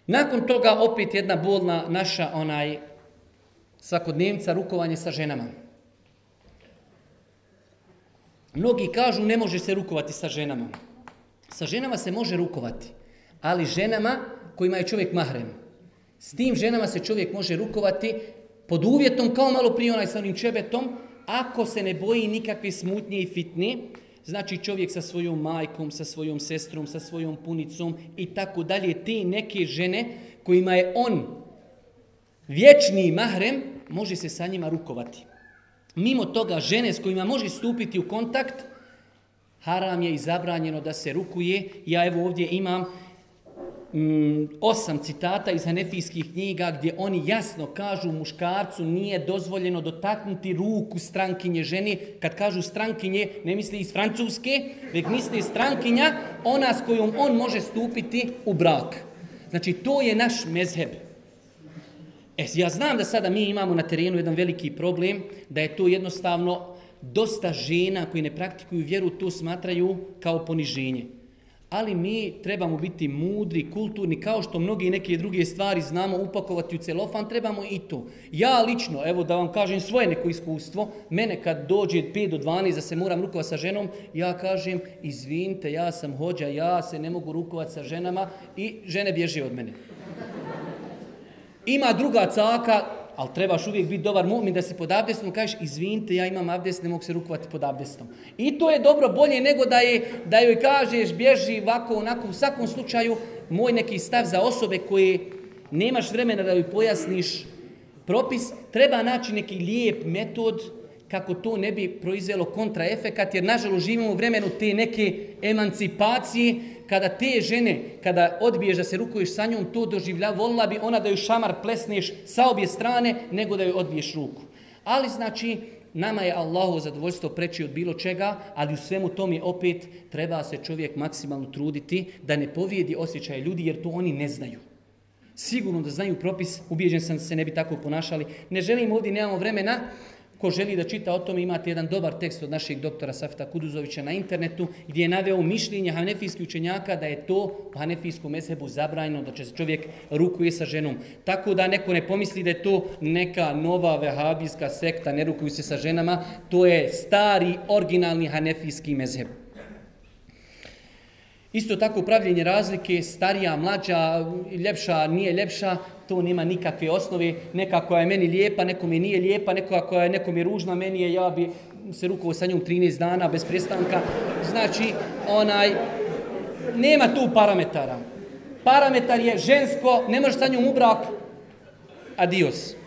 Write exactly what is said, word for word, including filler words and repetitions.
Nakon toga opet jedna bolna naša onaj svakodnevnica, rukovanje sa ženama. Mnogi kažu ne može se rukovati sa ženama. Sa ženama se može rukovati, ali ženama kojima je čovjek mahrem. S tim ženama se čovjek može rukovati pod uvjetom, kao malo prije onaj sa onim čebetom, ako se ne boji nikakve smutnje i fitne, znači čovjek sa svojom majkom, sa svojom sestrom, sa svojom punicom i tako dalje, te neke žene kojima je on vječni mahrem, može se sa njima rukovati. Mimo toga, žene s kojima može stupiti u kontakt, haram je i zabranjeno da se rukuje. Ja evo ovdje imam mm, osam citata iz hanefijskih knjiga gdje oni jasno kažu muškarcu nije dozvoljeno dotaknuti ruku strankinje ženi. Kad kažu strankinje, ne misli iz Francuske, već misli strankinja, ona s kojom on može stupiti u brak. Znači, to je naš mezheb. E, ja znam da sada mi imamo na terenu jedan veliki problem, da je to jednostavno dosta žena koji ne praktikuju vjeru, to smatraju kao poniženje. Ali mi trebamo biti mudri, kulturni, kao što mnogi neke druge stvari znamo upakovati u celofan, trebamo i to. Ja lično, evo da vam kažem svoje neko iskustvo, mene kad dođe pet do dvanaest da se moram rukovati sa ženom, ja kažem, izvinite, ja sam hođa, ja se ne mogu rukovati sa ženama i žene bježe od mene. Ima druga caka, ali trebaš uvijek biti dobar mu'min da si pod abdestom, kažeš, izvinite, ja imam abdest, ne mogu se rukovati pod abdestom. I to je dobro, bolje nego da, je, da joj kažeš, bježi ovako, onako, u svakom slučaju, moj neki stav za osobe koje nemaš vremena da joj pojasniš propis, treba naći neki lijep metod kako to ne bi proizvelo kontraefekat, jer nažalost živimo u vremenu te neke emancipacije, kada te žene, kada odbiješ da se rukuješ sa njom, to doživlja, volila bi ona da joj šamar plesneš sa obje strane, nego da joj odbiješ ruku. Ali znači, nama je Allahovo zadovoljstvo preći od bilo čega, ali u svemu tome opet treba se čovjek maksimalno truditi da ne povrijedi osjećaje ljudi, jer to oni ne znaju. Sigurno da znaju propis, ubijeđen sam se ne bi tako ponašali. Ne želim ovdje, nemamo vremena. Ko želi da čita o tome, imate jedan dobar tekst od našeg doktora Safeta Kuduzovića na internetu, gdje je naveo mišljenje hanefijskih učenjaka da je to u hanefijskom mezhebu zabranjeno, da će se čovjek rukuje sa ženom. Tako da neko ne pomisli da je to neka nova vehabijska sekta, ne rukuju se sa ženama, to je stari, originalni hanefijski mezheb. Isto tako pravljenje razlike, starija, mlađa, ljepša, nije ljepša, to nema nikakve osnove. Neka koja je meni lijepa, nekom je nije lijepa, neka koja je nekom je ružna, meni je, ja bi se rukovao sa njom trinaest dana bez prestanka. Znači, onaj, nema tu parametara. Parametar je žensko, ne možeš sa njom u brak, adios.